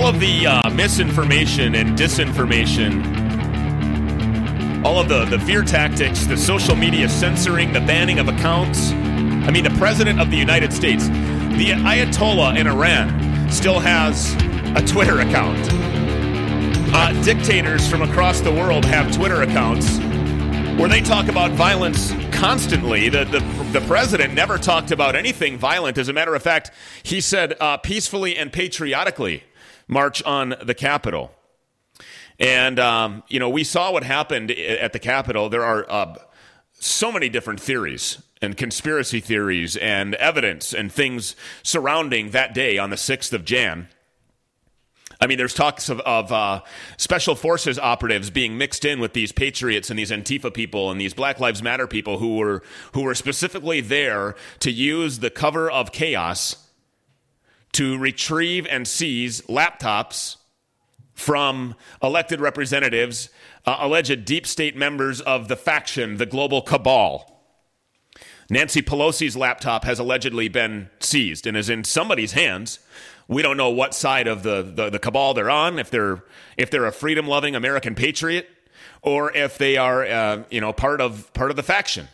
all of the misinformation and disinformation, all of the fear tactics, the social media censoring, the banning of accounts. I mean, the president of the United States, the Ayatollah in Iran, still has a Twitter account. Dictators from across the world have Twitter accounts where they talk about violence constantly. The president never talked about anything violent. As a matter of fact, he said peacefully and patriotically march on the Capitol. And, we saw what happened at the Capitol. There are so many different theories and conspiracy theories and evidence and things surrounding that day on the 6th of Jan. I mean, there's talks of special forces operatives being mixed in with these patriots and these Antifa people and these Black Lives Matter people who were specifically there to use the cover of chaos to retrieve and seize laptops from elected representatives, alleged deep state members of the faction, the global cabal. Nancy Pelosi's laptop has allegedly been seized and is in somebody's hands. We don't know what side of the cabal they're on, if they're a freedom-loving American patriot, or if they are part of the faction.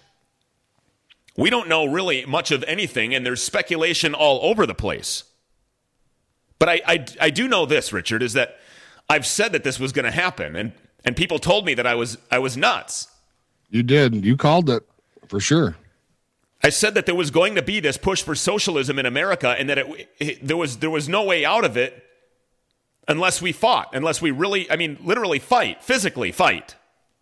We don't know really much of anything, and there's speculation all over the place. But I do know this, Richard, is that I've said that this was going to happen, and people told me that I was nuts. You did. You called it for sure. I said that there was going to be this push for socialism in America, and that there was no way out of it unless we fought, unless we really, literally fight, physically fight.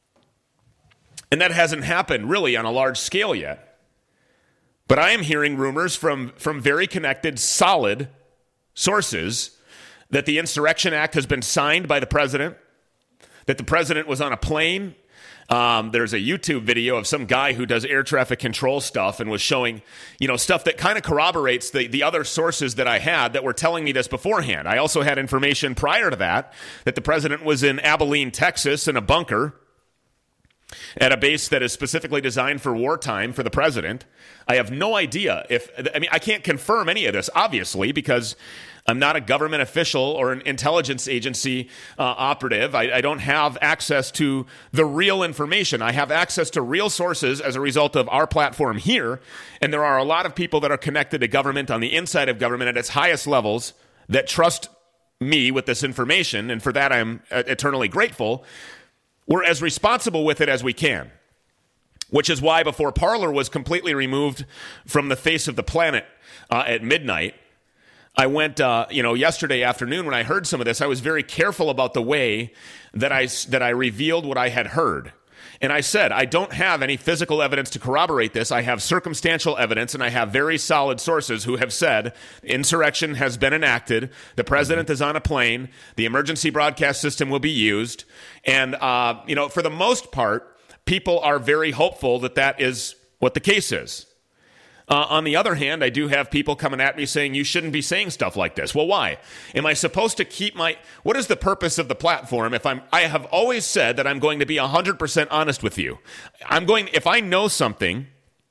And that hasn't happened really on a large scale yet. But I am hearing rumors from very connected, solid sources that the Insurrection Act has been signed by the president, that the president was on a plane. There's a YouTube video of some guy who does air traffic control stuff and was showing, stuff that kind of corroborates the other sources that I had that were telling me this beforehand. I also had information prior to that the president was in Abilene, Texas, in a bunker at a base that is specifically designed for wartime for the president. I have no idea I can't confirm any of this, obviously, because I'm not a government official or an intelligence agency operative. I don't have access to the real information. I have access to real sources as a result of our platform here. And there are a lot of people that are connected to government on the inside of government at its highest levels that trust me with this information. And for that, I'm eternally grateful. We're as responsible with it as we can, which is why before Parler was completely removed from the face of the planet at midnight, I went, yesterday afternoon when I heard some of this, I was very careful about the way that I revealed what I had heard. And I said, I don't have any physical evidence to corroborate this. I have circumstantial evidence, and I have very solid sources who have said insurrection has been enacted, the president is on a plane, the emergency broadcast system will be used, and, for the most part, people are very hopeful that is what the case is. On the other hand, I do have people coming at me saying you shouldn't be saying stuff like this. Well, why? Am I supposed to keep what is the purpose of the platform I have always said that I'm going to be 100% honest with you. If I know something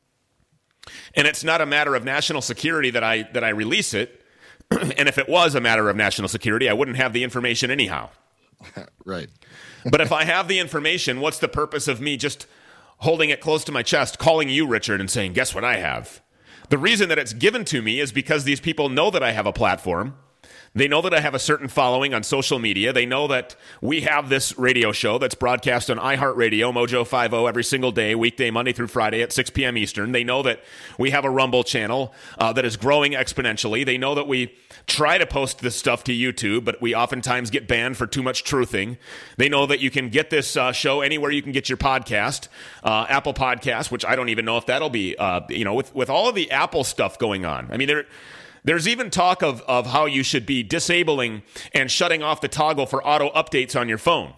and it's not a matter of national security that I release it, and if it was a matter of national security, I wouldn't have the information anyhow. Right. But if I have the information, what's the purpose of me just holding it close to my chest, calling you, Richard, and saying, guess what I have? The reason that it's given to me is because these people know that I have a platform. They know that I have a certain following on social media. They know that we have this radio show that's broadcast on iHeartRadio, Mojo 50, every single day, weekday, Monday through Friday at 6 p.m. Eastern. They know that we have a Rumble channel that is growing exponentially. They know that we try to post this stuff to YouTube, but we oftentimes get banned for too much truthing. They know that you can get this show anywhere you can get your podcast, Apple Podcasts, which I don't even know if that'll be, with all of the Apple stuff going on. I mean, there's even talk of how you should be disabling and shutting off the toggle for auto updates on your phone.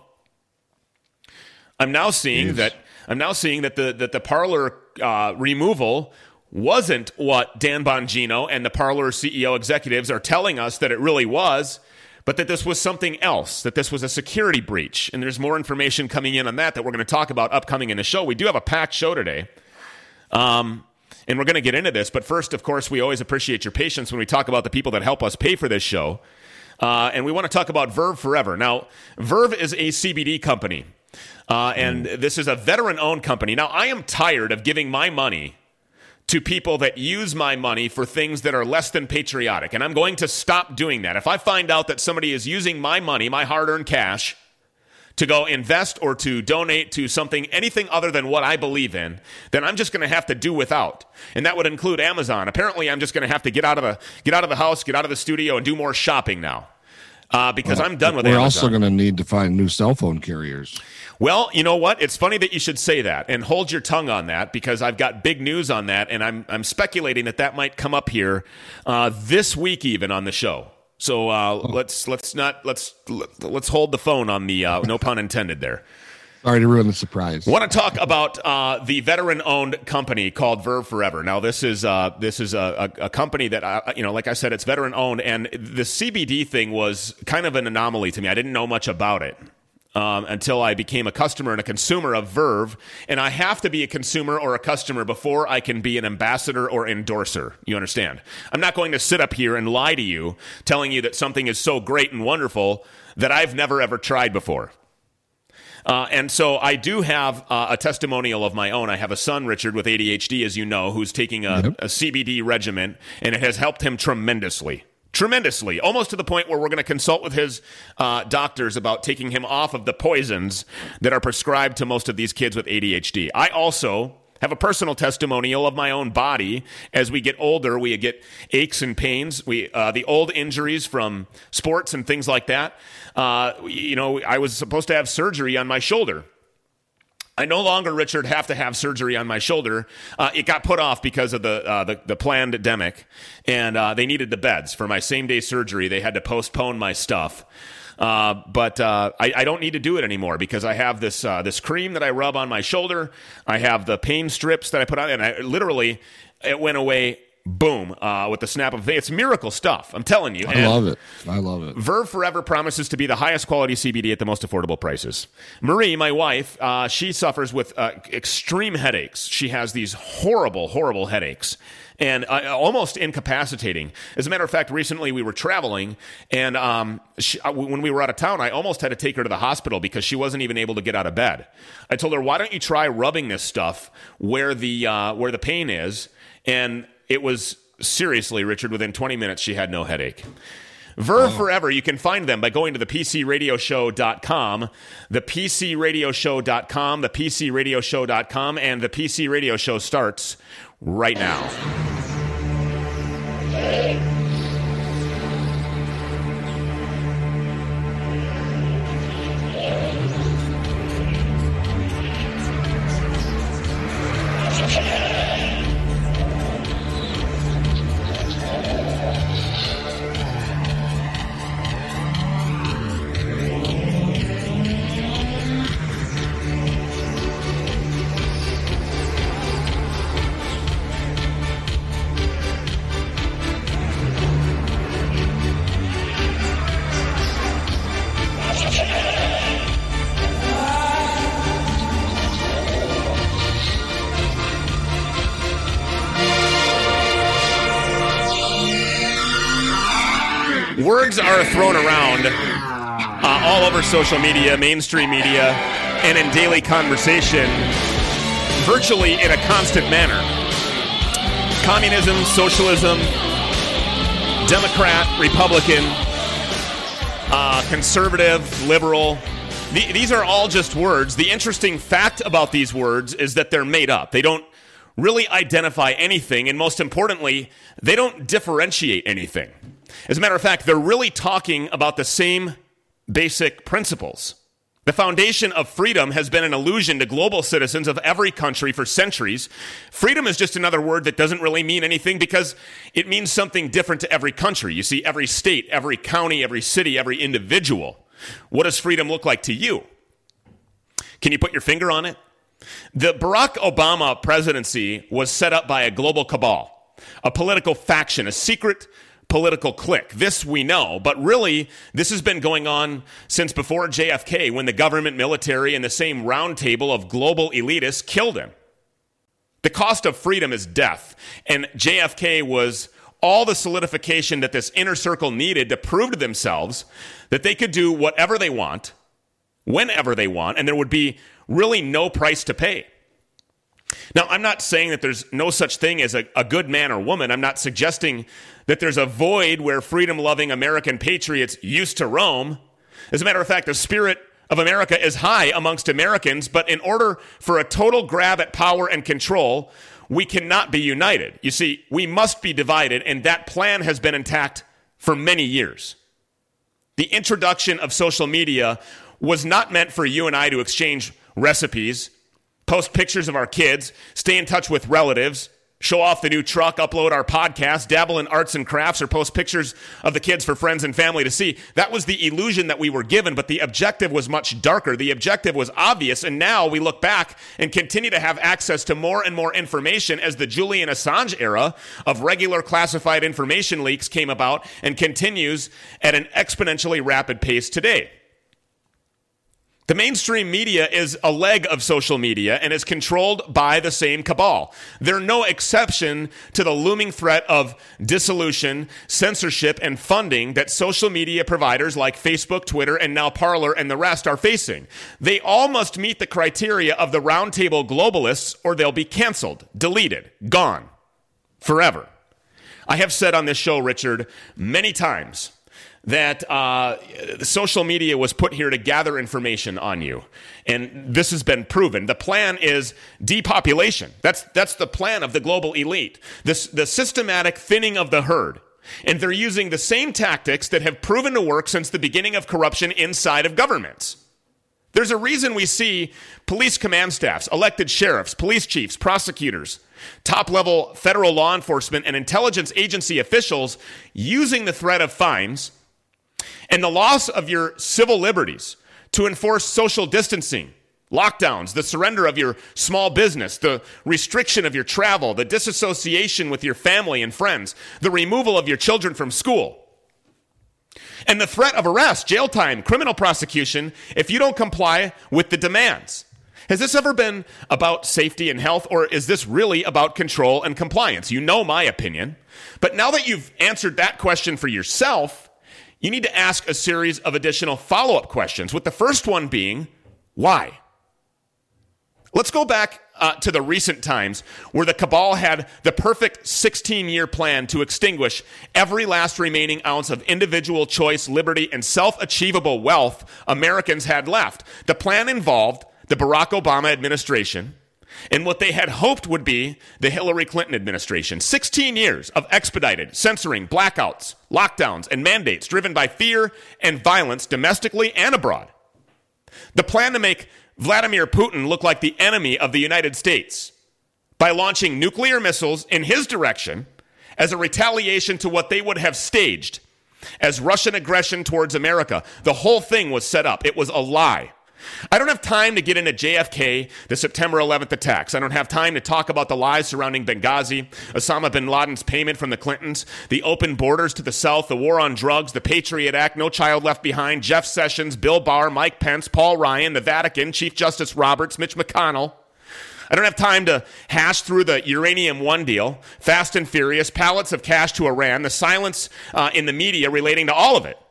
I'm now seeing that the Parler removal wasn't what Dan Bongino and the Parler CEO executives are telling us that it really was, but that this was something else, that this was a security breach. And there's more information coming in on that we're going to talk about upcoming in the show. We do have a packed show today. And we're going to get into this. But first, of course, we always appreciate your patience when we talk about the people that help us pay for this show. and we want to talk about Verve Forever. Now, Verve is a CBD company, and this is a veteran-owned company. Now, I am tired of giving my money to people that use my money for things that are less than patriotic, and I'm going to stop doing that. If I find out that somebody is using my money, my hard-earned cash, to go invest or to donate to something, anything other than what I believe in, then I'm just going to have to do without. And that would include Amazon. Apparently, I'm just going to have to get out of the house, get out of the studio, and do more shopping now. Because I'm done with Amazon. We're also going to need to find new cell phone carriers. Well, you know what? It's funny that you should say that, and hold your tongue on that, because I've got big news on that, and I'm speculating that might come up here this week even on the show. So let's hold the phone on the no pun intended there. Sorry to ruin the surprise. Want to talk about the veteran-owned company called Verve Forever. Now, this is a company that like I said, it's veteran-owned, and the CBD thing was kind of an anomaly to me. I didn't know much about it until I became a customer and a consumer of Verve, and I have to be a consumer or a customer before I can be an ambassador or endorser. You understand? I'm not going to sit up here and lie to you, telling you that something is so great and wonderful that I've never ever tried before. And so I do have a testimonial of my own. I have a son, Richard, with ADHD, as you know, who's taking a CBD regimen, and it has helped him tremendously. Tremendously, almost to the point where we're going to consult with his doctors about taking him off of the poisons that are prescribed to most of these kids with ADHD. I also have a personal testimonial of my own body. As we get older, we get aches and pains. The old injuries from sports and things like that. I was supposed to have surgery on my shoulder. I no longer, Richard, have to have surgery on my shoulder. It got put off because of the pandemic, and they needed the beds for my same-day surgery. They had to postpone my stuff. But I don't need to do it anymore because I have this cream that I rub on my shoulder. I have the pain strips that I put on, and it went away. Boom, with the snap of a finger. It's miracle stuff, I'm telling you. I love it. Verve Forever promises to be the highest quality CBD at the most affordable prices. Marie, my wife, she suffers with extreme headaches. She has these horrible, horrible headaches, and almost incapacitating. As a matter of fact, recently we were traveling, and when we were out of town, I almost had to take her to the hospital because she wasn't even able to get out of bed. I told her, why don't you try rubbing this stuff where the pain is, and it was seriously, Richard, within 20 minutes, she had no headache. Verve Forever, you can find them by going to thepcradioshow.com, thepcradioshow.com, thepcradioshow.com, and the PC Radio Show starts right now. Words are thrown around all over social media, mainstream media, and in daily conversation, virtually in a constant manner. Communism, socialism, Democrat, Republican, conservative, liberal. These are all just words. The interesting fact about these words is that they're made up. They don't really identify anything, and most importantly, they don't differentiate anything. As a matter of fact, they're really talking about the same basic principles. The foundation of freedom has been an illusion to global citizens of every country for centuries. Freedom is just another word that doesn't really mean anything because it means something different to every country. You see, every state, every county, every city, every individual. What does freedom look like to you? Can you put your finger on it? The Barack Obama presidency was set up by a global cabal, a political faction, a secret political clique. This we know, but really, this has been going on since before JFK, when the government, military, and the same round table of global elitists killed him. The cost of freedom is death, and JFK was all the solidification that this inner circle needed to prove to themselves that they could do whatever they want, whenever they want, and there would be really no price to pay. Now, I'm not saying that there's no such thing as a good man or woman. I'm not suggesting that there's a void where freedom-loving American patriots used to roam. As a matter of fact, the spirit of America is high amongst Americans, but in order for a total grab at power and control, we cannot be united. You see, we must be divided, and that plan has been intact for many years. The introduction of social media was not meant for you and I to exchange recipes, post pictures of our kids, stay in touch with relatives, show off the new truck, upload our podcast, dabble in arts and crafts, or post pictures of the kids for friends and family to see. That was the illusion that we were given, but the objective was much darker. The objective was obvious, and now we look back and continue to have access to more and more information as the Julian Assange era of regular classified information leaks came about and continues at an exponentially rapid pace today. The mainstream media is a leg of social media and is controlled by the same cabal. They're no exception to the looming threat of dissolution, censorship, and funding that social media providers like Facebook, Twitter, and now Parler and the rest are facing. They all must meet the criteria of the roundtable globalists or they'll be canceled, deleted, gone, forever. I have said on this show, Richard, many times that social media was put here to gather information on you. And this has been proven. The plan is depopulation. That's the plan of the global elite. The systematic thinning of the herd. And they're using the same tactics that have proven to work since the beginning of corruption inside of governments. There's a reason we see police command staffs, elected sheriffs, police chiefs, prosecutors, top-level federal law enforcement, and intelligence agency officials using the threat of fines and the loss of your civil liberties to enforce social distancing, lockdowns, the surrender of your small business, the restriction of your travel, the disassociation with your family and friends, the removal of your children from school, and the threat of arrest, jail time, criminal prosecution if you don't comply with the demands. Has this ever been about safety and health, or is this really about control and compliance? You know my opinion. But now that you've answered that question for yourself, you need to ask a series of additional follow-up questions, with the first one being, why? Let's go back to the recent times where the cabal had the perfect 16-year plan to extinguish every last remaining ounce of individual choice, liberty, and self-achievable wealth Americans had left. The plan involved the Barack Obama administration and what they had hoped would be the Hillary Clinton administration. 16 years of expedited, censoring, blackouts, lockdowns, and mandates driven by fear and violence domestically and abroad. The plan to make Vladimir Putin look like the enemy of the United States by launching nuclear missiles in his direction as a retaliation to what they would have staged as Russian aggression towards America. The whole thing was set up. It was a lie. I don't have time to get into JFK, the September 11th attacks. I don't have time to talk about the lies surrounding Benghazi, Osama bin Laden's payment from the Clintons, the open borders to the south, the war on drugs, the Patriot Act, No Child Left Behind, Jeff Sessions, Bill Barr, Mike Pence, Paul Ryan, the Vatican, Chief Justice Roberts, Mitch McConnell. I don't have time to hash through the Uranium One deal, Fast and Furious, pallets of cash to Iran, the silence in the media relating to all of it.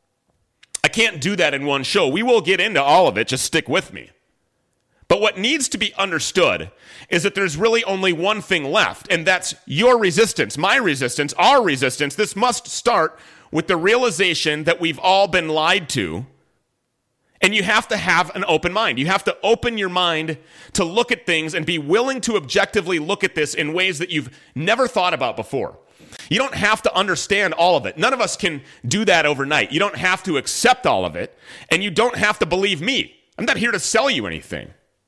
I can't do that in one show. We will get into all of it. Just stick with me. But what needs to be understood is that there's really only one thing left, and that's your resistance, my resistance, our resistance. This must start with the realization that we've all been lied to, and you have to have an open mind. You have to open your mind to look at things and be willing to objectively look at this in ways that you've never thought about before. You don't have to understand all of it. None of us can do that overnight. You don't have to accept all of it, and you don't have to believe me. I'm not here to sell you anything.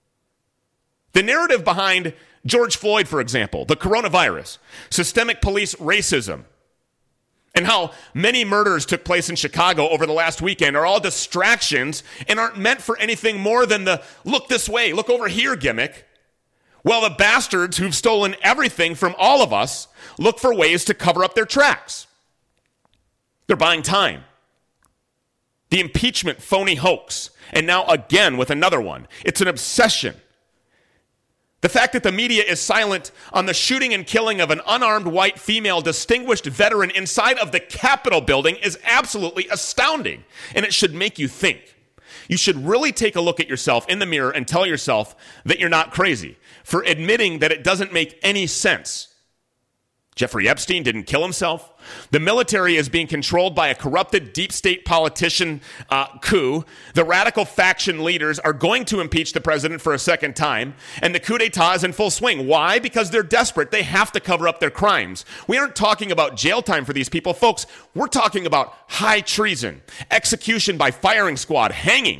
The narrative behind George Floyd, for example, the coronavirus, systemic police racism, and how many murders took place in Chicago over the last weekend are all distractions and aren't meant for anything more than the look this way, look over here gimmick. Well, the bastards who've stolen everything from all of us look for ways to cover up their tracks. They're buying time. The impeachment phony hoax, and now again with another one. It's an obsession. The fact that the media is silent on the shooting and killing of an unarmed white female distinguished veteran inside of the Capitol building is absolutely astounding, and it should make you think. You should really take a look at yourself in the mirror and tell yourself that you're not crazy for admitting that it doesn't make any sense. Jeffrey Epstein didn't kill himself. The military is being controlled by a corrupted deep state politician coup. The radical faction leaders are going to impeach the president for a second time. And the coup d'etat is in full swing. Why? Because they're desperate. They have to cover up their crimes. We aren't talking about jail time for these people, folks. We're talking about high treason, execution by firing squad, hanging.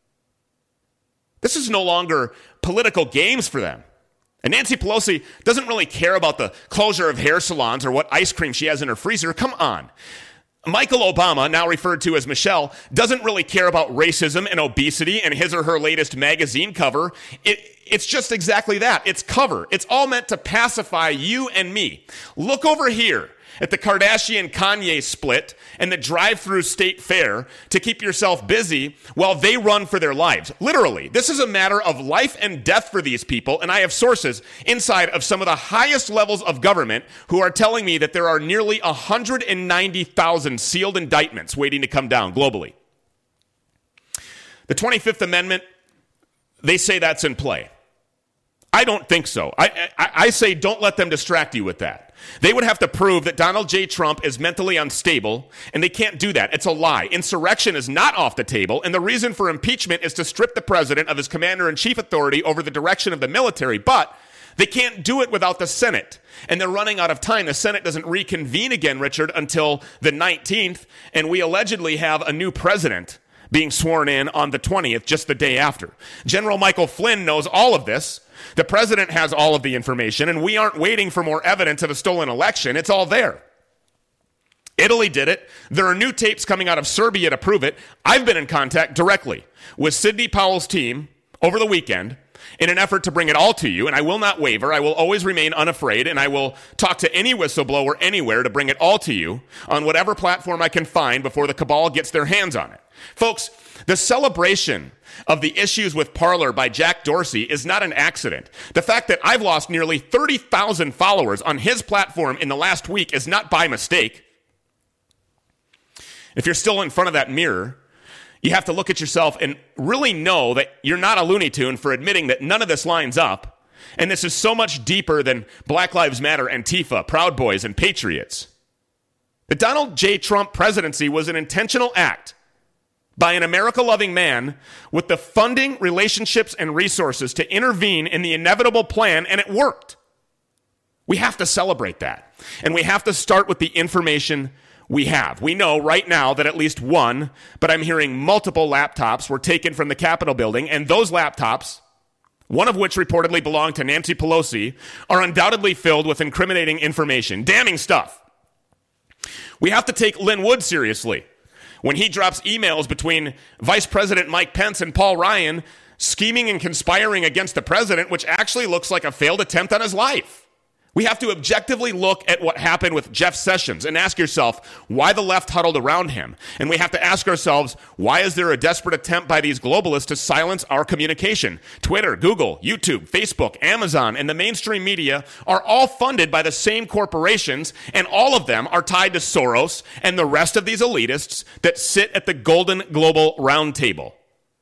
This is no longer political games for them. And Nancy Pelosi doesn't really care about the closure of hair salons or what ice cream she has in her freezer. Come on. Michael Obama, now referred to as Michelle, doesn't really care about racism and obesity and his or her latest magazine cover. It's just exactly that. It's cover. It's all meant to pacify you and me. Look over here at the Kardashian-Kanye split and the drive-through state fair to keep yourself busy while they run for their lives. Literally, this is a matter of life and death for these people, and I have sources inside of some of the highest levels of government who are telling me that there are nearly 190,000 sealed indictments waiting to come down globally. The 25th Amendment, they say that's in play. I don't think so. I say don't let them distract you with that. They would have to prove that Donald J. Trump is mentally unstable, and they can't do that. It's a lie. Insurrection is not off the table, and the reason for impeachment is to strip the president of his commander-in-chief authority over the direction of the military, but they can't do it without the Senate, and they're running out of time. The Senate doesn't reconvene again, Richard, until the 19th, and we allegedly have a new president being sworn in on the 20th, just the day after. General Michael Flynn knows all of this. The president has all of the information, and we aren't waiting for more evidence of a stolen election. It's all there. Italy did it. There are new tapes coming out of Serbia to prove it. I've been in contact directly with Sidney Powell's team over the weekend in an effort to bring it all to you, and I will not waver. I will always remain unafraid, and I will talk to any whistleblower anywhere to bring it all to you on whatever platform I can find before the cabal gets their hands on it. Folks, the celebration of the issues with Parler by Jack Dorsey is not an accident. The fact that I've lost nearly 30,000 followers on his platform in the last week is not by mistake. If you're still in front of that mirror, you have to look at yourself and really know that you're not a Looney Tune for admitting that none of this lines up. And this is so much deeper than Black Lives Matter, Antifa, Proud Boys, and Patriots. The Donald J. Trump presidency was an intentional act by an America-loving man with the funding, relationships, and resources to intervene in the inevitable plan, and it worked. We have to celebrate that. And we have to start with the information we have. We know right now that at least one, but I'm hearing multiple laptops were taken from the Capitol building, and those laptops, one of which reportedly belonged to Nancy Pelosi, are undoubtedly filled with incriminating information, damning stuff. We have to take Lin Wood seriously when he drops emails between Vice President Mike Pence and Paul Ryan scheming and conspiring against the president, which actually looks like a failed attempt on his life. We have to objectively look at what happened with Jeff Sessions and ask yourself why the left huddled around him. And we have to ask ourselves, why is there a desperate attempt by these globalists to silence our communication? Twitter, Google, YouTube, Facebook, Amazon, and the mainstream media are all funded by the same corporations, and all of them are tied to Soros and the rest of these elitists that sit at the Golden Global Round Table.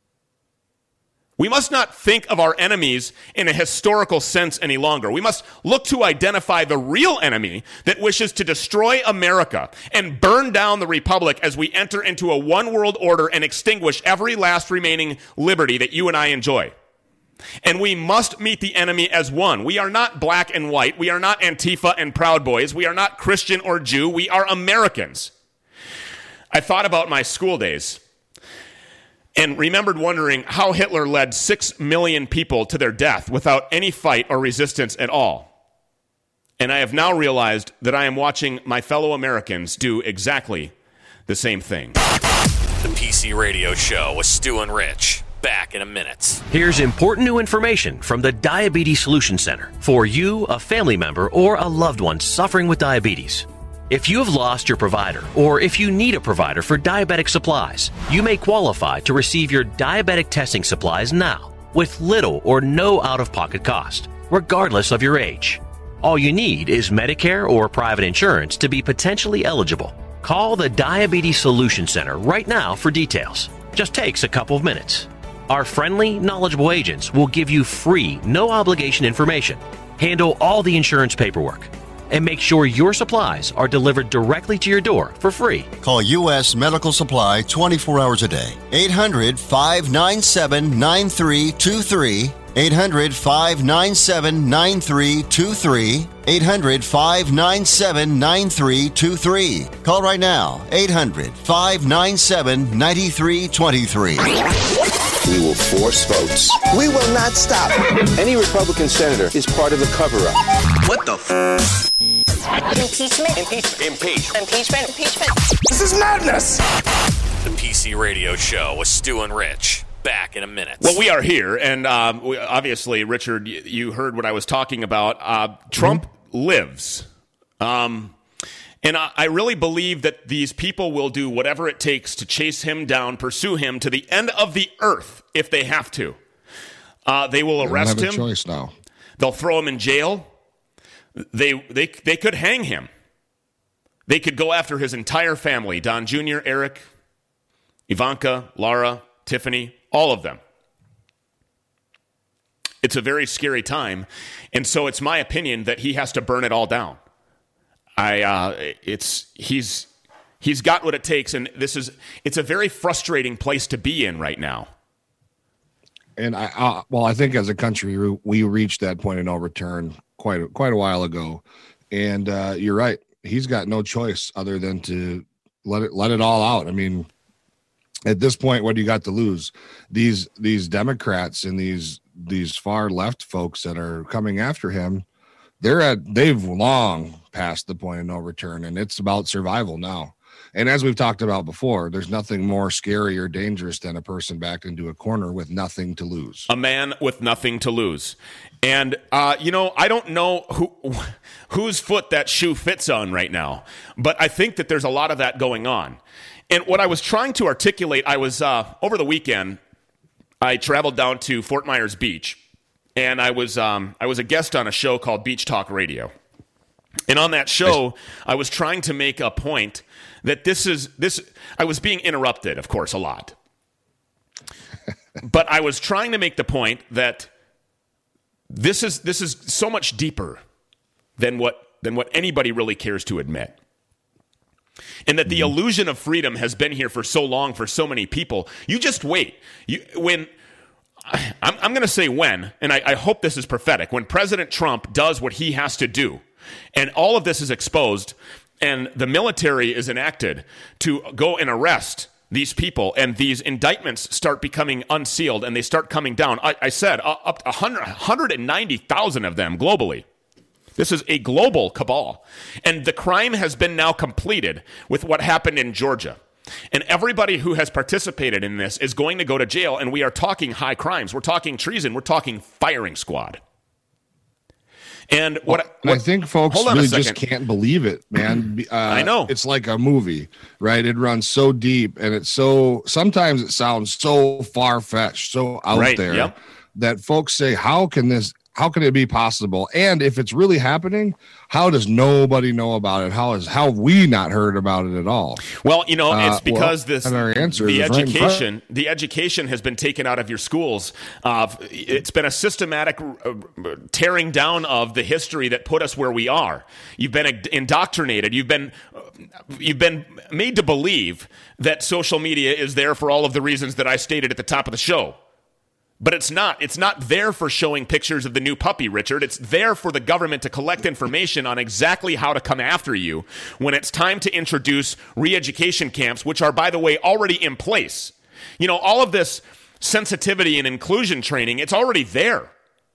We must not think of our enemies in a historical sense any longer. We must look to identify the real enemy that wishes to destroy America and burn down the republic as we enter into a one world order and extinguish every last remaining liberty that you and I enjoy. And we must meet the enemy as one. We are not black and white. We are not Antifa and Proud Boys. We are not Christian or Jew. We are Americans. I thought about my school days and remembered wondering how Hitler led 6 million people to their death without any fight or resistance at all. And I have now realized that I am watching my fellow Americans do exactly the same thing. The PC Radio Show with Stu and Rich. Back in a minute. Here's important new information from the Diabetes Solution Center for you, a family member, or a loved one suffering with diabetes. If you have lost your provider, or if you need a provider for diabetic supplies, you may qualify to receive your diabetic testing supplies now with little or no out-of-pocket cost. regardless of your age. All you need is Medicare or private insurance to be potentially eligible. Call the Diabetes Solution Center right now for details. Just takes a couple of minutes. Our friendly, knowledgeable agents will give you free, no-obligation information, handle all the insurance paperwork, and make sure your supplies are delivered directly to your door for free. Call U.S. Medical Supply 24 hours a day. 800-597-9323. 800-597-9323. 800-597-9323. Call right now. 800-597-9323. We will force votes. We will not stop. Any Republican senator is part of the cover-up. What the Impeachment. This is madness. The PC Radio Show with Stu and Rich. Back in a minute. Well, we are here, and obviously, Richard, you heard what I was talking about. Trump lives. And I really believe that these people will do whatever it takes to chase him down, pursue him to the end of the earth if they have to. They will arrest him. They don't have a choice now. They'll throw him in jail. They could hang him. They could go after his entire family, Don Jr., Eric, Ivanka, Laura, Tiffany, all of them. It's a very scary time, and so it's my opinion that he has to burn it all down. He's got what it takes, and it's a very frustrating place to be in right now. And I think as a country, we reached that point of no return quite a while ago. And you're right. He's got no choice other than to let it all out. I mean, at this point, what do you got to lose? These Democrats and these far left folks that are coming after him, they've long passed the point of no return, and it's about survival now. And as we've talked about before, there's nothing more scary or dangerous than a person backed into a corner with nothing to lose. A man with nothing to lose. And, I don't know whose foot that shoe fits on right now, but I think that there's a lot of that going on. And what I was trying to articulate, I was, over the weekend, I traveled down to Fort Myers Beach, and I was a guest on a show called Beach Talk Radio. And on that show, I was trying to make a point that I was being interrupted, of course, a lot. But I was trying to make the point that this is so much deeper than what anybody really cares to admit. And that the illusion of freedom has been here for so long for so many people. You just wait. I'm going to say when, and I hope this is prophetic, when President Trump does what he has to do, and all of this is exposed, and the military is enacted to go and arrest these people, and these indictments start becoming unsealed, and they start coming down. I said up to 190,000 of them globally. This is a global cabal. And the crime has been now completed with what happened in Georgia. And everybody who has participated in this is going to go to jail, and we are talking high crimes. We're talking treason. We're talking firing squad. And I think folks really just can't believe it, man. I know. It's like a movie, right? It runs so deep, and sometimes it sounds so far-fetched, so out there, that folks say, how can it be possible? And if it's really happening, how does nobody know about it? How have we not heard about it at all? Well, it's because the the education has been taken out of your schools. It's been a systematic tearing down of the history that put us where we are. You've been indoctrinated. You've been made to believe that social media is there for all of the reasons that I stated at the top of the show. But it's not. It's not there for showing pictures of the new puppy, Richard. It's there for the government to collect information on exactly how to come after you when it's time to introduce re-education camps, which are, by the way, already in place. All of this sensitivity and inclusion training, it's already there.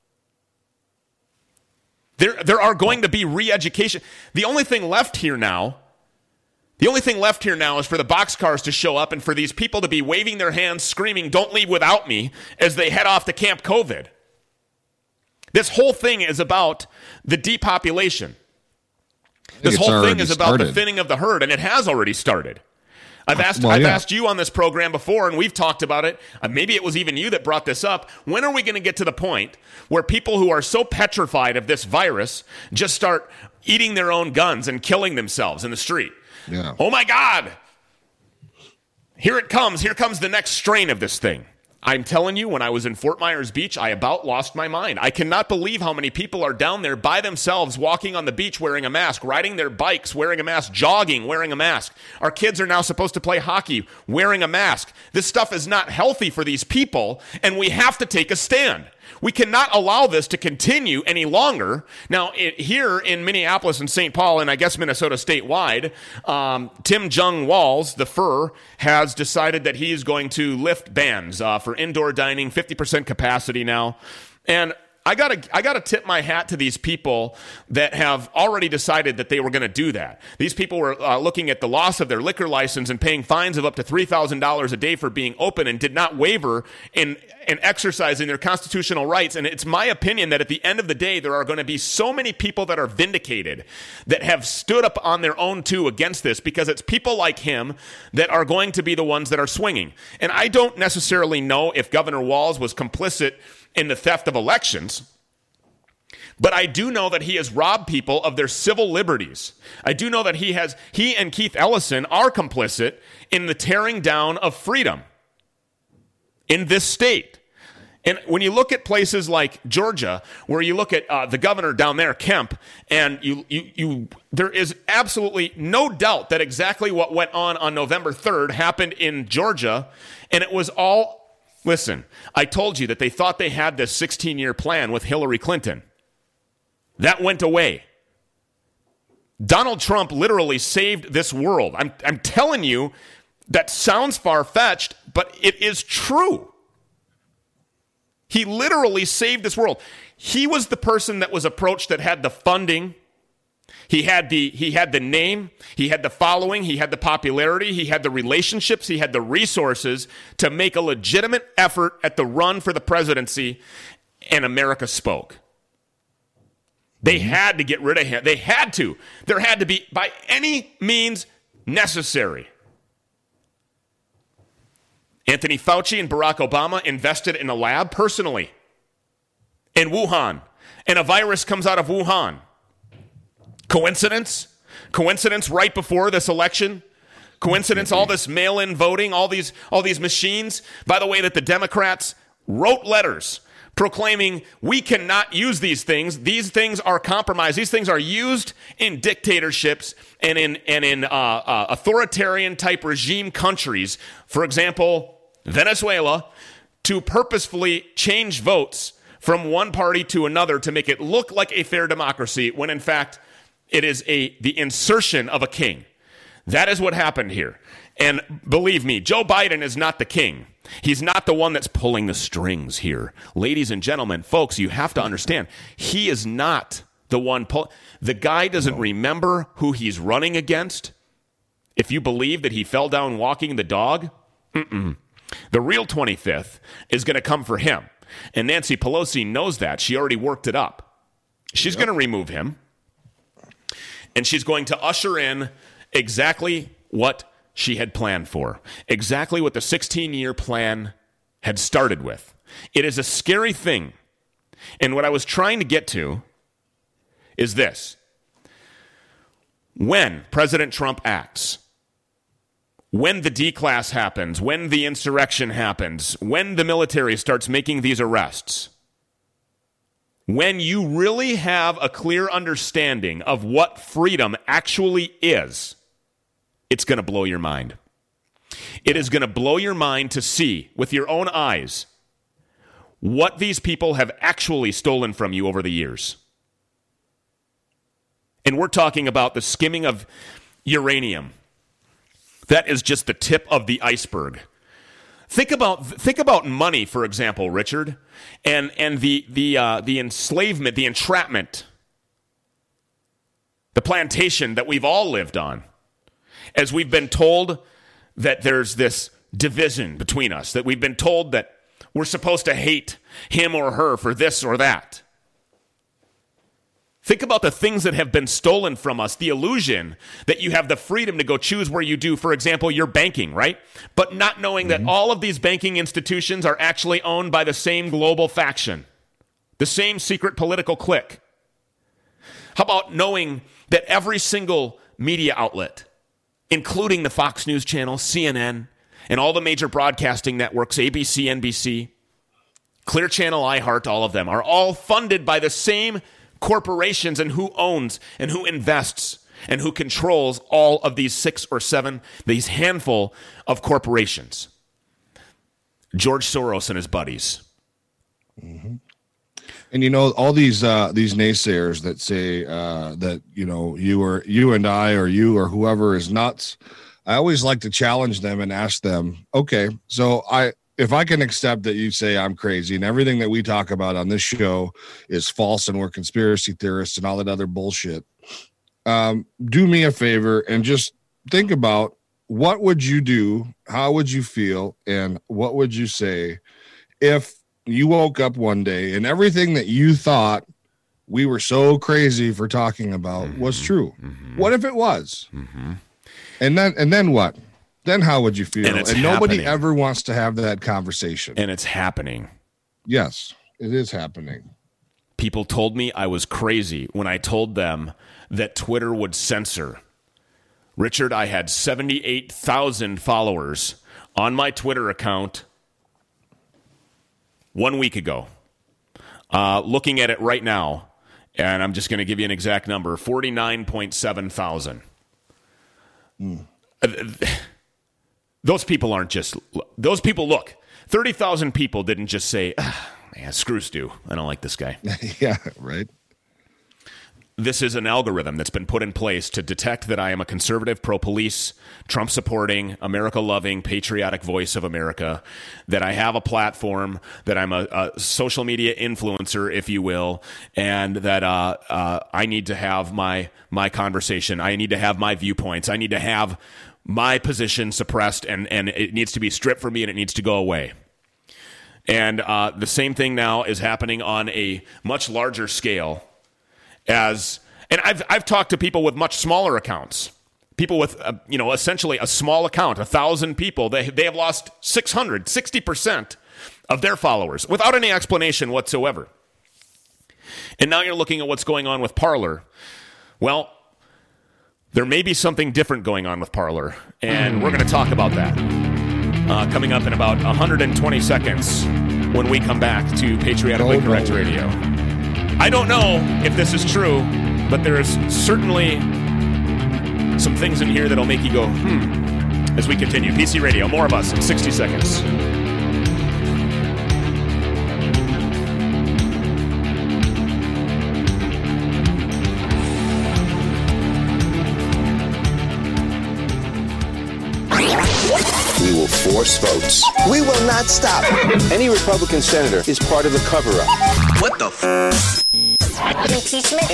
There are going to be re-education. The only thing left here now is for the boxcars to show up and for these people to be waving their hands, screaming, "Don't leave without me," as they head off to Camp COVID. This whole thing is about the depopulation. This whole thing is about the thinning of the herd, and it has already started. I've asked you on this program before, and we've talked about it. Maybe it was even you that brought this up. When are we going to get to the point where people who are so petrified of this virus just start eating their own guns and killing themselves in the street? Yeah. Oh, my God. Here it comes. Here comes the next strain of this thing. I'm telling you, when I was in Fort Myers Beach, I about lost my mind. I cannot believe how many people are down there by themselves, walking on the beach wearing a mask, riding their bikes wearing a mask, jogging wearing a mask. Our kids are now supposed to play hockey wearing a mask. This stuff is not healthy for these people, and we have to take a stand. We cannot allow this to continue any longer. Now, here in Minneapolis and St. Paul, and I guess Minnesota statewide, Tim Jung Walls, the Fur, has decided that he is going to lift bans for indoor dining, 50% capacity now. And I gotta tip my hat to these people that have already decided that they were going to do that. These people were looking at the loss of their liquor license and paying fines of up to $3,000 a day for being open and did not waver in exercising their constitutional rights. And it's my opinion that at the end of the day, there are going to be so many people that are vindicated, that have stood up on their own too against this, because it's people like him that are going to be the ones that are swinging. And I don't necessarily know if Governor Walz was complicit in the theft of elections, but I do know that he has robbed people of their civil liberties. I do know that he and Keith Ellison are complicit in the tearing down of freedom in this state. And when you look at places like Georgia, where you look at the governor down there, Kemp, and there is absolutely no doubt that exactly what went on November 3rd happened in Georgia, and it was all. Listen, I told you that they thought they had this 16-year plan with Hillary Clinton. That went away. Donald Trump literally saved this world. I'm telling you, that sounds far-fetched, but it is true. He literally saved this world. He was the person that was approached that had the funding. He had the name, he had the following, he had the popularity, he had the relationships, he had the resources to make a legitimate effort at the run for the presidency, and America spoke. They had to get rid of him. They had to. There had to be, by any means necessary. Anthony Fauci and Barack Obama invested in a lab personally in Wuhan, and a virus comes out of Wuhan. Coincidence? Coincidence right before this election? Coincidence, all this mail-in voting, all these machines? By the way, that the Democrats wrote letters proclaiming we cannot use these things. These things are compromised. These things are used in dictatorships and in authoritarian-type regime countries. For example, Venezuela, to purposefully change votes from one party to another to make it look like a fair democracy, when in fact it is the insertion of a king. That is what happened here. And believe me, Joe Biden is not the king. He's not the one that's pulling the strings here. Ladies and gentlemen, folks, you have to understand, he is not the one the guy doesn't remember who he's running against. If you believe that he fell down walking the dog, the real 25th is going to come for him. And Nancy Pelosi knows that. She already worked it up. She's going to remove him. And she's going to usher in exactly what she had planned for, exactly what the 16-year plan had started with. It is a scary thing. And what I was trying to get to is this. When President Trump acts, when the D-class happens, when the insurrection happens, when the military starts making these arrests, when you really have a clear understanding of what freedom actually is, it's going to blow your mind. It is going to blow your mind to see with your own eyes what these people have actually stolen from you over the years. And we're talking about the skimming of uranium. That is just the tip of the iceberg. Think about money, for example, Richard, and the enslavement, the entrapment, the plantation that we've all lived on. As we've been told that there's this division between us, that we've been told that we're supposed to hate him or her for this or that. Think about the things that have been stolen from us, the illusion that you have the freedom to go choose where you do, for example, your banking, right? But not knowing that all of these banking institutions are actually owned by the same global faction, the same secret political clique. How about knowing that every single media outlet, including the Fox News Channel, CNN, and all the major broadcasting networks, ABC, NBC, Clear Channel, iHeart, all of them, are all funded by the same corporations, and who owns and who invests and who controls all of these 6 or 7, these handful of corporations? George Soros and his buddies. Mm-hmm. And you know, all these naysayers that say that you and I or you or whoever is nuts, I always like to challenge them and ask them, okay, so if I can accept that you say I'm crazy and everything that we talk about on this show is false and we're conspiracy theorists and all that other bullshit, do me a favor and just think about, what would you do? How would you feel? And what would you say if you woke up one day and everything that you thought we were so crazy for talking about was true? What if it was? And then what? Then how would you feel? And nobody ever wants to have that conversation. And it's happening. Yes, it is happening. People told me I was crazy when I told them that Twitter would censor. Richard, I had 78,000 followers on my Twitter account 1 week ago. Looking at it right now, and I'm just going to give you an exact number, 49.7 thousand. Those people aren't just, those people, look, 30,000 people didn't just say, man, screw Stu, I don't like this guy. Yeah, right. This is an algorithm that's been put in place to detect that I am a conservative, pro-police, Trump-supporting, America-loving, patriotic voice of America, that I have a platform, that I'm a social media influencer, if you will, and that I need to have my conversation. I need to have my viewpoints. I need to have my position suppressed, and it needs to be stripped from me, and it needs to go away. And the same thing now is happening on a much larger scale. And I've talked to people with much smaller accounts, people with essentially a small account, 1,000 people. They have lost 60% of their followers without any explanation whatsoever. And now you're looking at what's going on with Parler. Well, there may be something different going on with Parler, and we're going to talk about that coming up in about 120 seconds when we come back to Patriotically Correct Radio. I don't know if this is true, but there is certainly some things in here that'll make you go, as we continue. PC Radio, more of us in 60 seconds. We will force votes. We will not stop. Any Republican senator is part of the cover-up. What the f***? Impeachment.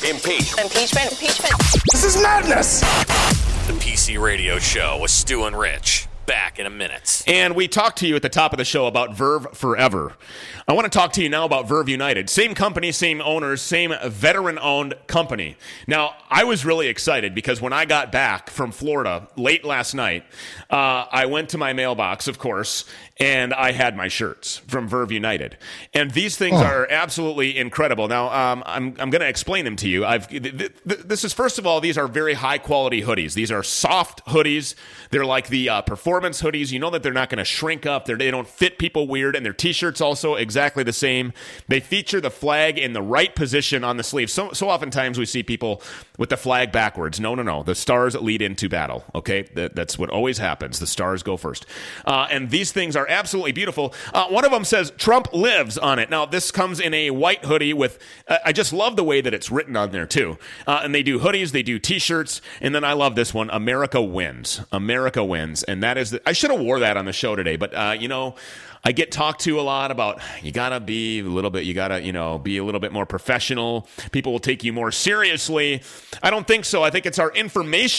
This is madness. The PC Radio Show with Stu and Rich. Back in a minute. And we talked to you at the top of the show about Verve Forever. I want to talk to you now about Verve United. Same company, same owners, same veteran-owned company. Now, I was really excited because when I got back from Florida late last night, I went to my mailbox, of course, and I had my shirts from Verve United. And these things are absolutely incredible. Now, I'm going to explain them to you. This is, first of all, these are very high-quality hoodies. These are soft hoodies. They're like the performance hoodies. You know that they're not going to shrink up. They don't fit people weird. And their T-shirts also exactly the same. They feature the flag in the right position on the sleeve. So oftentimes we see people with the flag backwards. No. The stars lead into battle, okay? That's what always happens. The stars go first. And these things are absolutely beautiful. One of them says, Trump lives on it. Now, this comes in a white hoodie with, I just love the way that it's written on there, too. And they do hoodies, they do T-shirts, and then I love this one, America wins. America wins. And that is, I should have wore that on the show today, but, I get talked to a lot about you gotta be a little bit more professional. People will take you more seriously. I don't think so. I think it's our information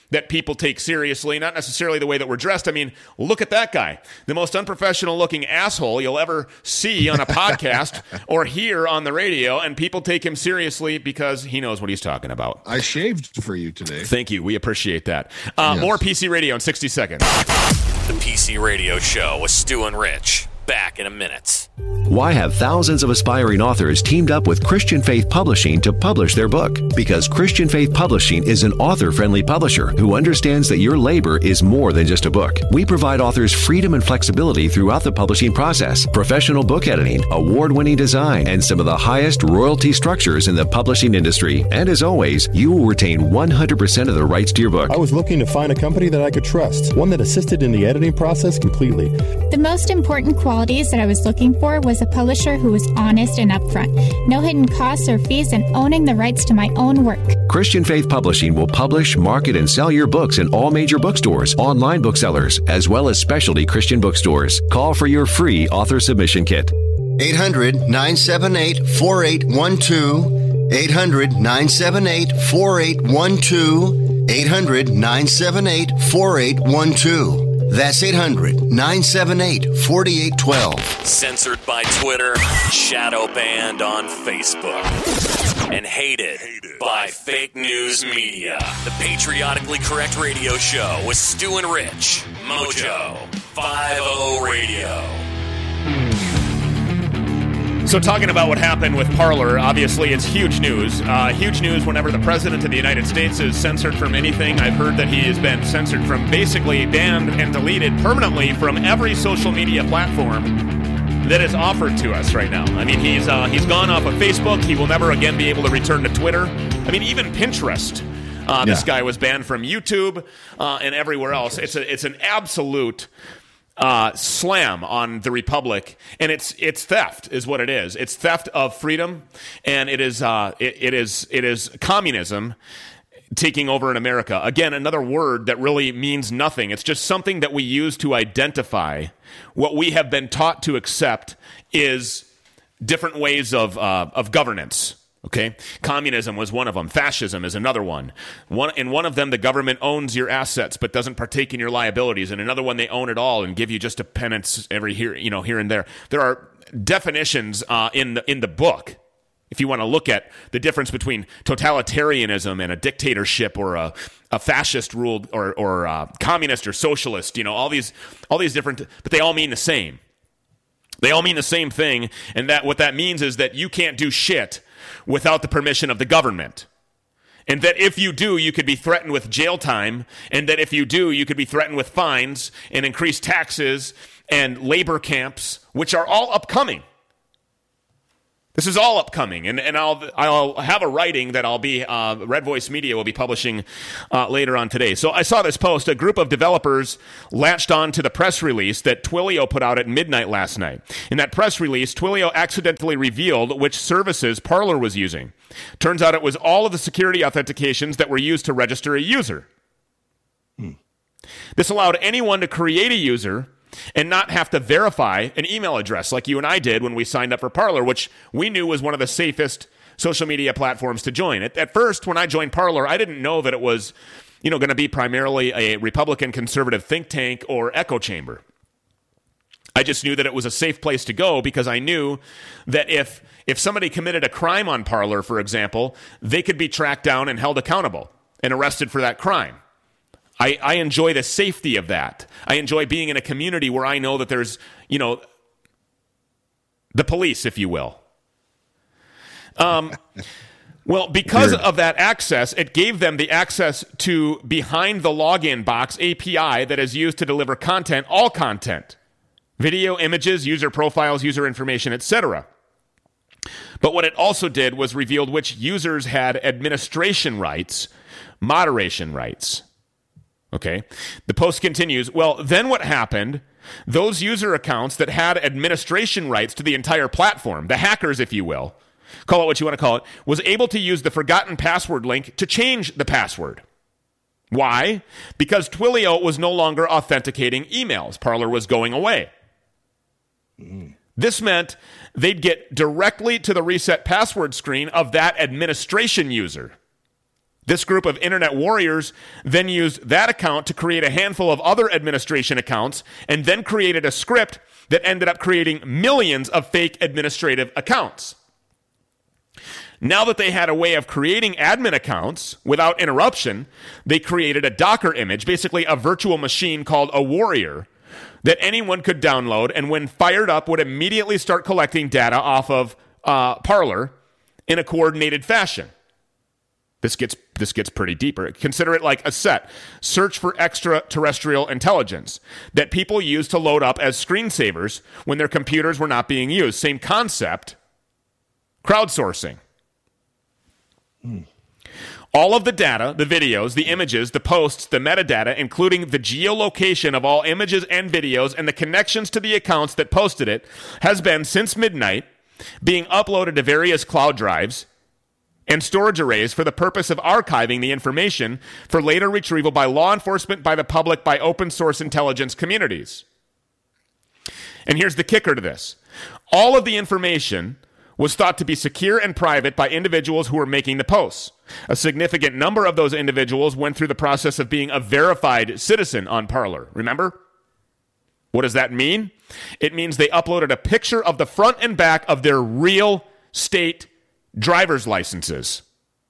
that people take seriously, not necessarily the way that we're dressed. I mean, look at that guy, the most unprofessional looking asshole you'll ever see on a podcast or hear on the radio, and people take him seriously because he knows what he's talking about. I shaved for you today. Thank you. We appreciate that. More PC Radio in 60 seconds. The PC Radio Show with Stu and Rich. Back in a minute. Why have thousands of aspiring authors teamed up with Christian Faith Publishing to publish their book? Because Christian Faith Publishing is an author-friendly publisher who understands that your labor is more than just a book. We provide authors freedom and flexibility throughout the publishing process, professional book editing, award-winning design, and some of the highest royalty structures in the publishing industry. And as always, you will retain 100% of the rights to your book. I was looking to find a company that I could trust, one that assisted in the editing process completely. The most important qualities that I was looking for was a publisher who was honest and upfront, no hidden costs or fees, and owning the rights to my own work. Christian Faith Publishing will publish, market, and sell your books in all major bookstores, online booksellers, as well as specialty Christian bookstores. Call for your free author submission kit. 800-978-4812. 800-978-4812. 800-978-4812. That's 800-978-4812. Censored by Twitter, shadow banned on Facebook, and hated by fake news media. The patriotically correct radio show with Stu and Rich. Mojo 50 Radio. So talking about what happened with Parler, obviously it's huge news. Huge news whenever the President of the United States is censored from anything. I've heard that he has been censored from, basically banned and deleted permanently from every social media platform that is offered to us right now. I mean, he's gone off of Facebook. He will never again be able to return to Twitter. I mean, even Pinterest. This guy was banned from YouTube and everywhere else. It's an absolute slam on the Republic, and it's theft is what it is. It's theft of freedom, and it is communism taking over in America. Again, another word that really means nothing. It's just something that we use to identify what we have been taught to accept is different ways of governance. Okay, communism was one of them. Fascism is another one. In one of them, the government owns your assets but doesn't partake in your liabilities. And another one, they own it all and give you just a penance every here and there. There are definitions in the book. If you want to look at the difference between totalitarianism and a dictatorship or a fascist ruled or communist or socialist, all these different, but they all mean the same. They all mean the same thing, and that what that means is that you can't do shit without the permission of the government. And that if you do, you could be threatened with jail time, and that if you do, you could be threatened with fines and increased taxes and labor camps, which are all upcoming. This is all upcoming, and I'll have a writing that I'll be Red Voice Media will be publishing later on today. So I saw this post. A group of developers latched on to the press release that Twilio put out at midnight last night. In that press release, Twilio accidentally revealed which services Parler was using. Turns out it was all of the security authentications that were used to register a user. This allowed anyone to create a user and not have to verify an email address like you and I did when we signed up for Parler, which we knew was one of the safest social media platforms to join. At first, when I joined Parler, I didn't know that it was, going to be primarily a Republican conservative think tank or echo chamber. I just knew that it was a safe place to go because I knew that if somebody committed a crime on Parler, for example, they could be tracked down and held accountable and arrested for that crime. I enjoy the safety of that. I enjoy being in a community where I know that there's, the police, if you will. Well, because of that access, it gave them the access to behind the login box API that is used to deliver content, all content, video, images, user profiles, user information, etc. But what it also did was revealed which users had administration rights, moderation rights. Okay. The post continues, well, then what happened, those user accounts that had administration rights to the entire platform, the hackers, if you will, call it what you want to call it, was able to use the forgotten password link to change the password. Why? Because Twilio was no longer authenticating emails. Parler was going away. This meant they'd get directly to the reset password screen of that administration user. This group of internet warriors then used that account to create a handful of other administration accounts and then created a script that ended up creating millions of fake administrative accounts. Now that they had a way of creating admin accounts without interruption, they created a Docker image, basically a virtual machine called a Warrior, that anyone could download and when fired up would immediately start collecting data off of Parler in a coordinated fashion. This gets pretty deeper. Consider it like a set. Search for extraterrestrial intelligence that people use to load up as screensavers when their computers were not being used. Same concept. Crowdsourcing. All of the data, the videos, the images, the posts, the metadata, including the geolocation of all images and videos and the connections to the accounts that posted it, has been, since midnight, being uploaded to various cloud drives and storage arrays for the purpose of archiving the information for later retrieval by law enforcement, by the public, by open source intelligence communities. And here's the kicker to this. All of the information was thought to be secure and private by individuals who were making the posts. A significant number of those individuals went through the process of being a verified citizen on Parler. Remember? What does that mean? It means they uploaded a picture of the front and back of their real state driver's licenses.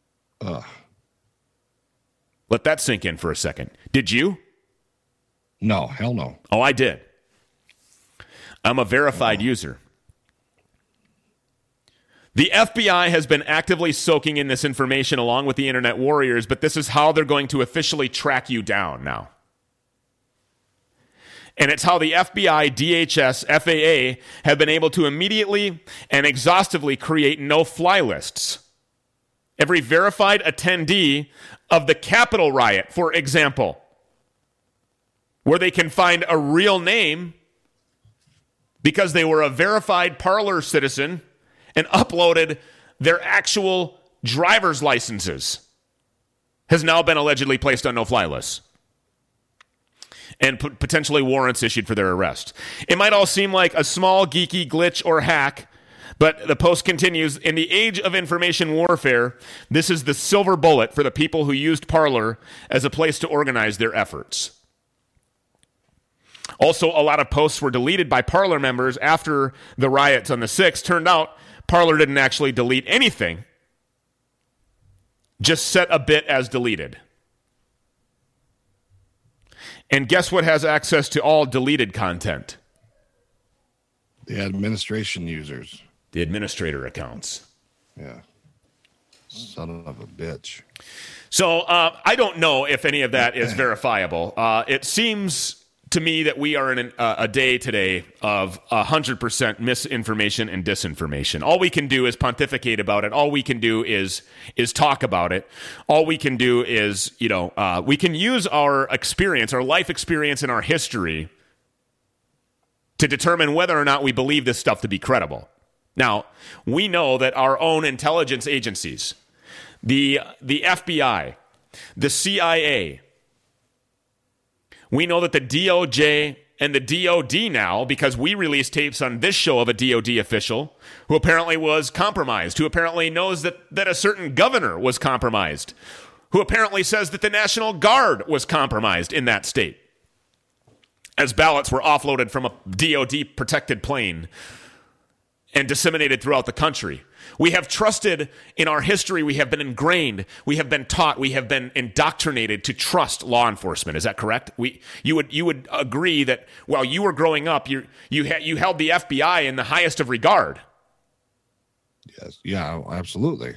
Let that sink in for a second. Did you? No, hell no. Oh, I did. I'm a verified user. The FBI has been actively soaking in this information along with the internet warriors, but this is how they're going to officially track you down now. And it's how the FBI, DHS, FAA have been able to immediately and exhaustively create no-fly lists. Every verified attendee of the Capitol riot, for example, where they can find a real name because they were a verified Parler citizen and uploaded their actual driver's licenses, has now been allegedly placed on no-fly lists and potentially warrants issued for their arrest. It might all seem like a small geeky glitch or hack, but the post continues, in the age of information warfare, this is the silver bullet for the people who used Parler as a place to organize their efforts. Also, a lot of posts were deleted by Parler members after the riots on the 6th. Turned out Parler didn't actually delete anything, just set a bit as deleted. And guess what has access to all deleted content? The administration users. The administrator accounts. Yeah. Son of a bitch. So I don't know if any of that is verifiable. It seems to me that we are in a day today of 100% misinformation and disinformation. All we can do is pontificate about it. All we can do is talk about it. All we can do is, we can use our experience, our life experience and our history to determine whether or not we believe this stuff to be credible. Now, we know that our own intelligence agencies, the FBI, the CIA, we know that the DOJ and the DOD now, because we released tapes on this show of a DOD official who apparently was compromised, who apparently knows that a certain governor was compromised, who apparently says that the National Guard was compromised in that state, as ballots were offloaded from a DOD protected plane and disseminated throughout the country. We have trusted in our history. We have been ingrained. We have been taught. We have been indoctrinated to trust law enforcement. Is that correct? You would agree that while you were growing up, you held the FBI in the highest of regard. Yes. Yeah. Absolutely.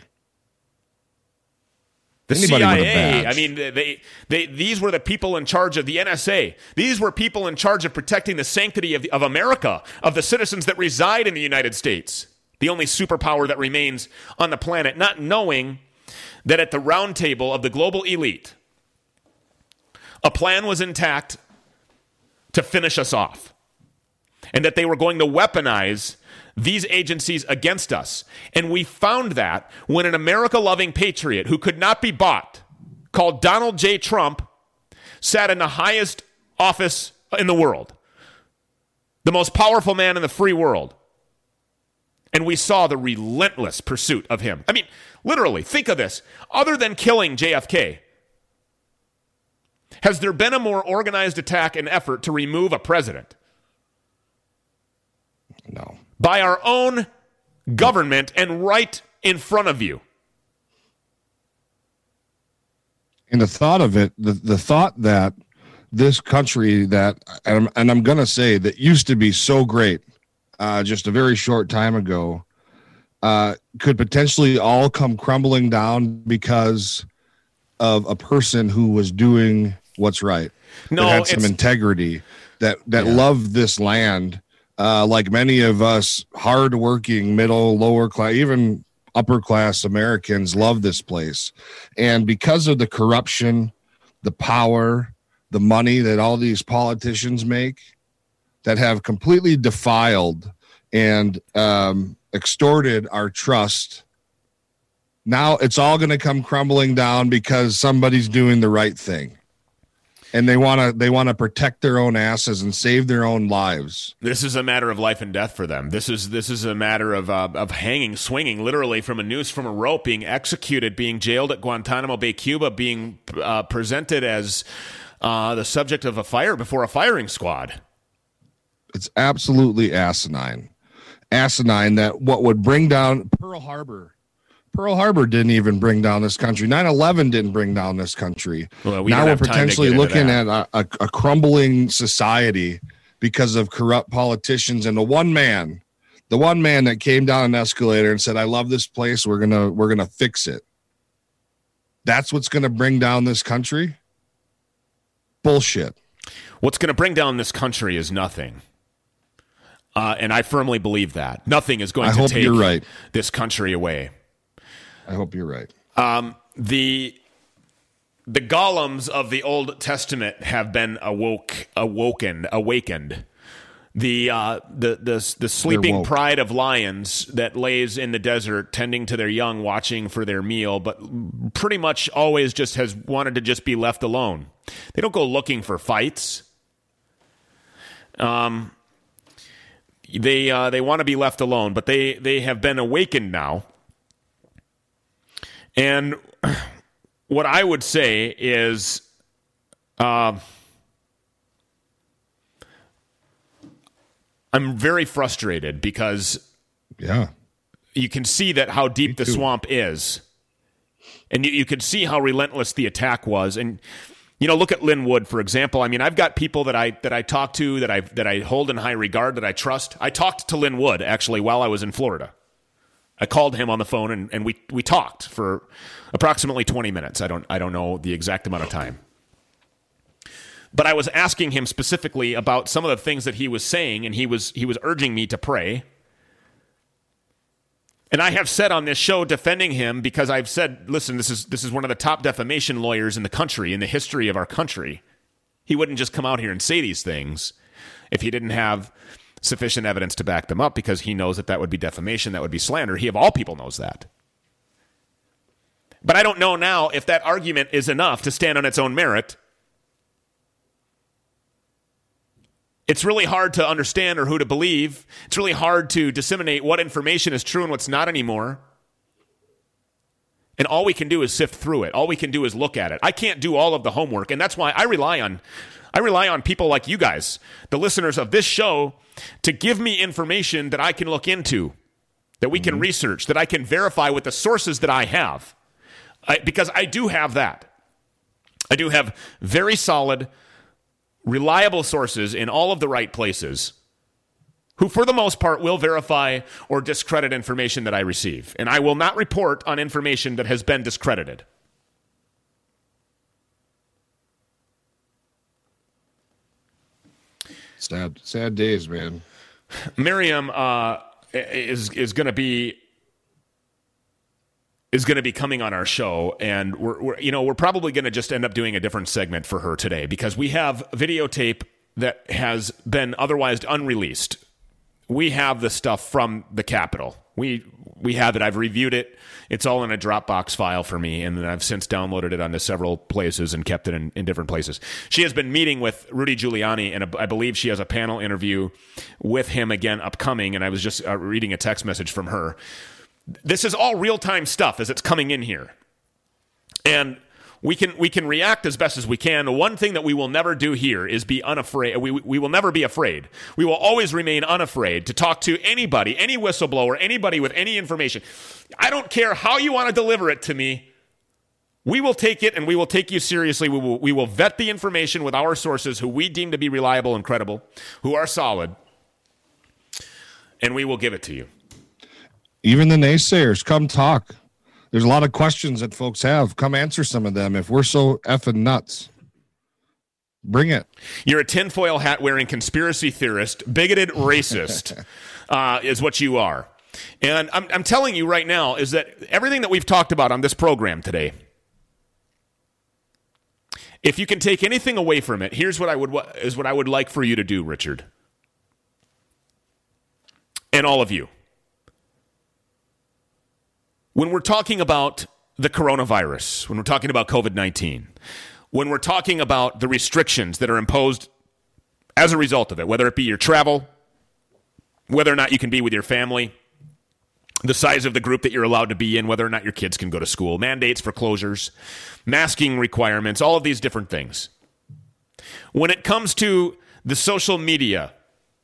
The CIA. I mean, these were the people in charge of the NSA. These were people in charge of protecting the sanctity of America, of the citizens that reside in the United States. The only superpower that remains on the planet, not knowing that at the round table of the global elite, a plan was intact to finish us off, and that they were going to weaponize these agencies against us. And we found that when an America-loving patriot who could not be bought, called Donald J. Trump, sat in the highest office in the world, the most powerful man in the free world, And we saw the relentless pursuit of him. I mean, literally, think of this. Other than killing JFK, has there been a more organized attack and effort to remove a president? No. By our own government and right in front of you. And the thought of it, the thought that this country that, and I'm going to say that used to be so great just a very short time ago, could potentially all come crumbling down because of a person who was doing what's right. No, that had some integrity, that loved this land, like many of us hardworking middle, lower class, even upper class Americans love this place. And because of the corruption, the power, the money that all these politicians make, that have completely defiled and extorted our trust, now it's all going to come crumbling down because somebody's doing the right thing. And they want to protect their own asses and save their own lives. This is a matter of life and death for them. This is a matter of hanging, swinging, literally from a noose, from a rope, being executed, being jailed at Guantanamo Bay, Cuba, being presented as the subject of a fire before a firing squad. It's absolutely asinine. Asinine that what would bring down Pearl Harbor didn't even bring down this country. 9/11 didn't bring down this country. Well, now we're potentially looking at a crumbling society because of corrupt politicians and the one man that came down an escalator and said, "I love this place. We're gonna fix it." That's what's gonna bring down this country. Bullshit. What's going to bring down this country is nothing. And I firmly believe that. Nothing is going to take this country away. I hope you're right. The golems of the Old Testament have been awakened. The sleeping pride of lions that lays in the desert tending to their young, watching for their meal, but pretty much always just has wanted to just be left alone. They don't go looking for fights. They want to be left alone, but they have been awakened now. And what I would say is, I'm very frustrated because you can see that how deep the swamp is. And you can see how relentless the attack was. And, look at Lynn Wood, for example. I mean, I've got people that I talk to, that I hold in high regard, that I trust. I talked to Lynn Wood, actually, while I was in Florida. I called him on the phone, and we talked for approximately 20 minutes. I don't know the exact amount of time. But I was asking him specifically about some of the things that he was saying, and he was urging me to pray. And I have said on this show, defending him, because I've said, listen, this is one of the top defamation lawyers in the country, in the history of our country. He wouldn't just come out here and say these things if he didn't have sufficient evidence to back them up, because he knows that would be defamation, that would be slander. He, of all people, knows that. But I don't know now if that argument is enough to stand on its own merit. It's really hard to understand or who to believe. It's really hard to disseminate what information is true and what's not anymore. And all we can do is sift through it. All we can do is look at it. I can't do all of the homework, and that's why I rely on people like you guys, the listeners of this show, to give me information that I can look into, that we can research, that I can verify with the sources that I have. Because I do have that. I do have very solid, reliable sources in all of the right places who, for the most part, will verify or discredit information that I receive. And I will not report on information that has been discredited. Sad days, man. Miriam is going to be coming on our show, and we're probably going to just end up doing a different segment for her today, because we have videotape that has been otherwise unreleased. We have the stuff from the Capitol. We have it. I've reviewed it. It's all in a Dropbox file for me, and then I've since downloaded it onto several places and kept it in different places. She has been meeting with Rudy Giuliani, and I believe she has a panel interview with him again upcoming, and I was just reading a text message from her. This is all real-time stuff as it's coming in here. And we can react as best as we can. One thing that we will never do here is be unafraid. We will never be afraid. We will always remain unafraid to talk to anybody, any whistleblower, anybody with any information. I don't care how you want to deliver it to me. We will take it, and we will take you seriously. We will vet the information with our sources who we deem to be reliable and credible, who are solid, and we will give it to you. Even the naysayers, come talk. There's a lot of questions that folks have. Come answer some of them. If we're so effing nuts, bring it. You're a tinfoil hat wearing conspiracy theorist, bigoted racist, is what you are. And I'm telling you right now is that everything that we've talked about on this program today, if you can take anything away from it, here's what I would like for you to do, Richard, and all of you. When we're talking about the coronavirus, when we're talking about COVID-19, when we're talking about the restrictions that are imposed as a result of it, whether it be your travel, whether or not you can be with your family, the size of the group that you're allowed to be in, whether or not your kids can go to school, mandates for closures, masking requirements, all of these different things. When it comes to the social media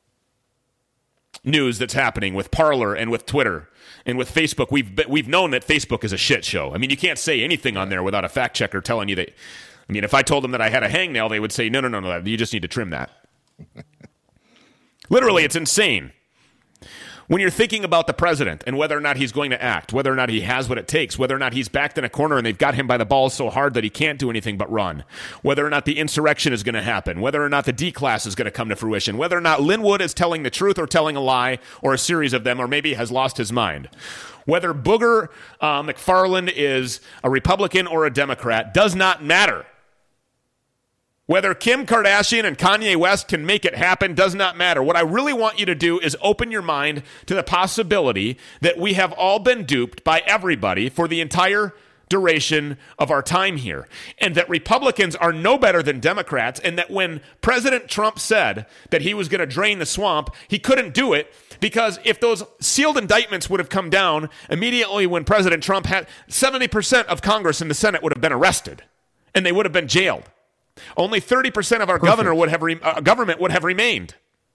news that's happening with Parler and with Twitter and with Facebook, we've known that Facebook is a shit show. I mean, you can't say anything on there without a fact checker telling you that. I mean, if I told them that I had a hangnail, they would say, no, you just need to trim that. Literally, it's insane. When you're thinking about the president and whether or not he's going to act, whether or not he has what it takes, whether or not he's backed in a corner and they've got him by the balls so hard that he can't do anything but run, whether or not the insurrection is going to happen, whether or not the D-class is going to come to fruition, whether or not Linwood is telling the truth or telling a lie or a series of them, or maybe has lost his mind, whether Booger McFarland is a Republican or a Democrat does not matter. Whether Kim Kardashian and Kanye West can make it happen does not matter. What I really want you to do is open your mind to the possibility that we have all been duped by everybody for the entire duration of our time here, and that Republicans are no better than Democrats, and that when President Trump said that he was going to drain the swamp, he couldn't do it because if those sealed indictments would have come down immediately when President Trump had 70% of Congress and the Senate would have been arrested, and they would have been jailed. Only 30% of our government would have remained.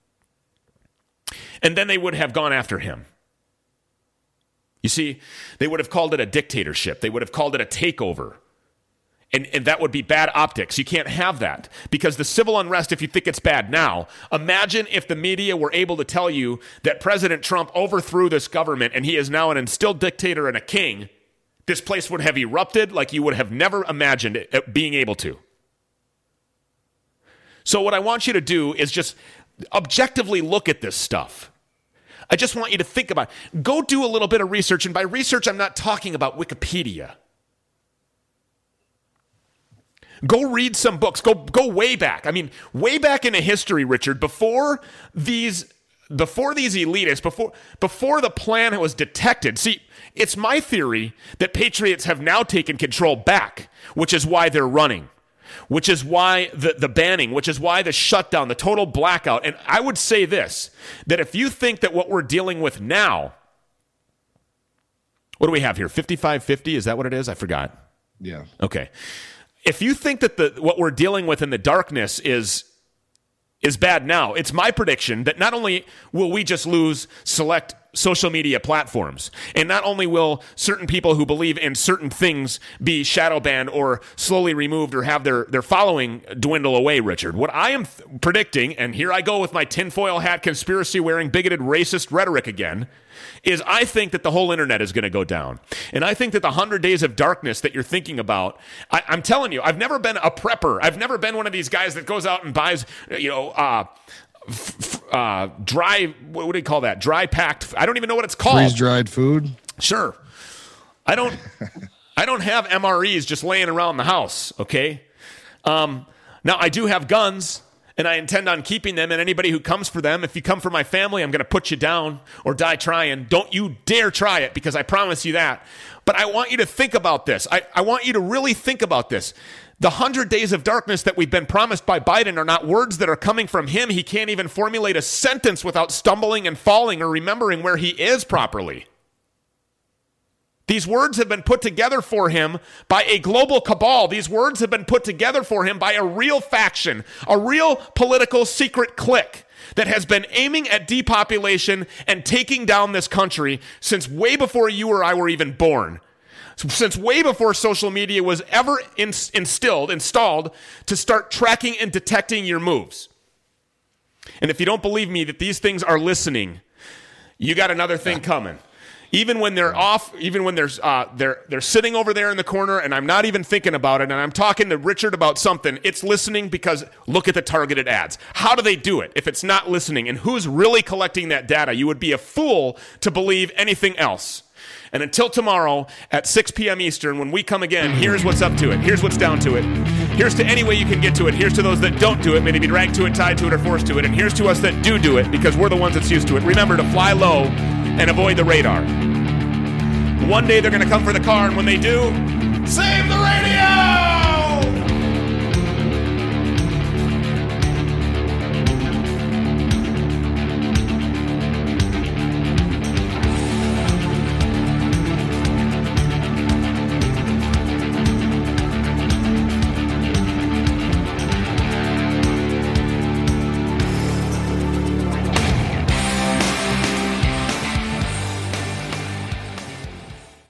And then they would have gone after him. You see, they would have called it a dictatorship. They would have called it a takeover. And that would be bad optics. You can't have that. Because the civil unrest, if you think it's bad now, imagine if the media were able to tell you that President Trump overthrew this government and he is now an instilled dictator and a king. This place would have erupted like you would have never imagined it being able to. So what I want you to do is just objectively look at this stuff. I just want you to think about it. Go do a little bit of research. And by research, I'm not talking about Wikipedia. Go read some books. Go way back. I mean, way back into history, Richard, before these elitists, before the plan was detected. See, it's my theory that patriots have now taken control back, which is why they're running. Which is why the banning, which is why the shutdown, the total blackout. And I would say this, that if you think that what we're dealing with now, what do we have here, 5550? Is that what it is? I forgot. Yeah. Okay. If you think that what we're dealing with in the darkness is bad now, it's my prediction that not only will we just lose select social media platforms, and not only will certain people who believe in certain things be shadow banned or slowly removed or have their following dwindle away, Richard. What I am predicting, and here I go with my tinfoil hat conspiracy wearing bigoted racist rhetoric again, is I think that the whole internet is going to go down. And I think that the 100 days of darkness that you're thinking about, I'm telling you, I've never been a prepper. I've never been one of these guys that goes out and buys, dry, what do you call that? Dry packed, I don't even know what it's called. Freeze-dried food? Sure. I don't have MREs just laying around the house, okay? Now, I do have guns, And I intend on keeping them, and anybody who comes for them, if you come for my family, I'm going to put you down or die trying. Don't you dare try it, because I promise you that. But I want you to think about this. I want you to really think about this. The 100 days of darkness that we've been promised by Biden are not words that are coming from him. He can't even formulate a sentence without stumbling and falling or remembering where he is properly. These words have been put together for him by a global cabal. These words have been put together for him by a real faction, a real political secret clique that has been aiming at depopulation and taking down this country since way before you or I were even born. Since way before social media was ever installed to start tracking and detecting your moves. And if you don't believe me that these things are listening, you got another thing coming. Even when they're off, even when they're sitting over there in the corner and I'm not even thinking about it and I'm talking to Richard about something, it's listening because look at the targeted ads. How do they do it if it's not listening? And who's really collecting that data? You would be a fool to believe anything else. And until tomorrow at 6 p.m. Eastern, when we come again, here's what's up to it. Here's what's down to it. Here's to any way you can get to it. Here's to those that don't do it, maybe be dragged to it, tied to it, or forced to it. And here's to us that do it because we're the ones that's used to it. Remember to fly low and avoid the radar. One day they're going to come for the car, and when they do, save the radio!